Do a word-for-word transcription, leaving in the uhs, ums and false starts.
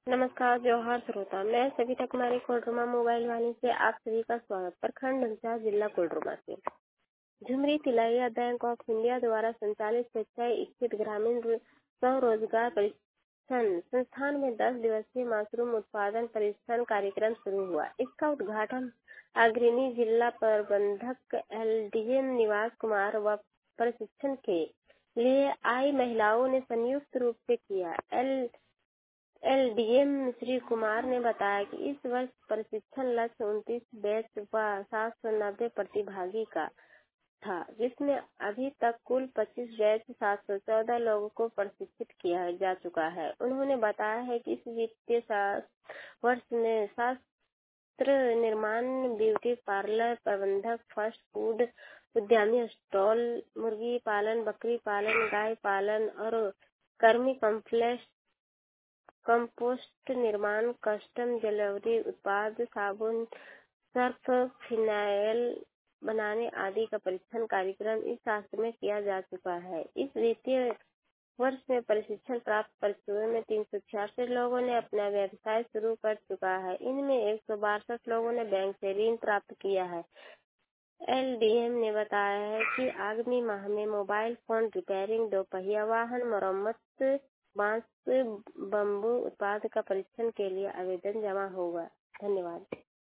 नमस्कार जोहार श्रोता, मैं सविता कुमारी कोडरमा मोबाइल वाणी से आप सभी का स्वागत। प्रखंड अंचार जिला कोडरमा से Jhumri Telaiya bank of India द्वारा संचालित स्वेच्छाएं स्थित ग्रामीण स्वरोजगार प्रशिक्षण संस्थान में दस दिवसीय मशरूम उत्पादन प्रशिक्षण कार्यक्रम शुरू हुआ। इसका उद्घाटन अग्रणी जिला प्रबंधक एलडीएम निवास कुमार व प्रशिक्षण के लिए आई महिलाओं ने संयुक्त रूप से किया। एल एलडीएम श्री कुमार ने बताया कि इस वर्ष प्रशिक्षण लक्ष्य उनतीस बैच व सात सौ नब्बे प्रतिभागी का था, जिसमें अभी तक कुल पच्चीस बैच सात सौ चौदह लोगों को प्रशिक्षित किया जा चुका है। उन्होंने बताया है कि इस वित्तीय वर्ष में शास्त्र निर्माण, ब्यूटी पार्लर प्रबंधक, फास्ट फूड उद्यमी, स्टॉल, मुर्गी पालन, बकरी पालन, गाय पालन और कर्मी कॉम्प्लेक्स कंपोस्ट निर्माण, कस्टम ज्वेलरी उत्पाद, साबुन, सर्फ, फिनाइल बनाने आदि का प्रशिक्षण कार्यक्रम इस शास्त्र में किया जा चुका है। इस वित्तीय वर्ष में प्रशिक्षण प्राप्त परिचयों में तीन सौ छियासठ लोगों ने अपना व्यवसाय शुरू कर चुका है। इनमें एक सौ बासठ लोगों ने बैंक से ऋण प्राप्त किया है। एलडीएम ने बताया है कि आगामी माह में मोबाइल फोन रिपेयरिंग, दोपहिया वाहन मरम्मत, बांस बम्बू उत्पाद का परीक्षण के लिए आवेदन जमा होगा। धन्यवाद।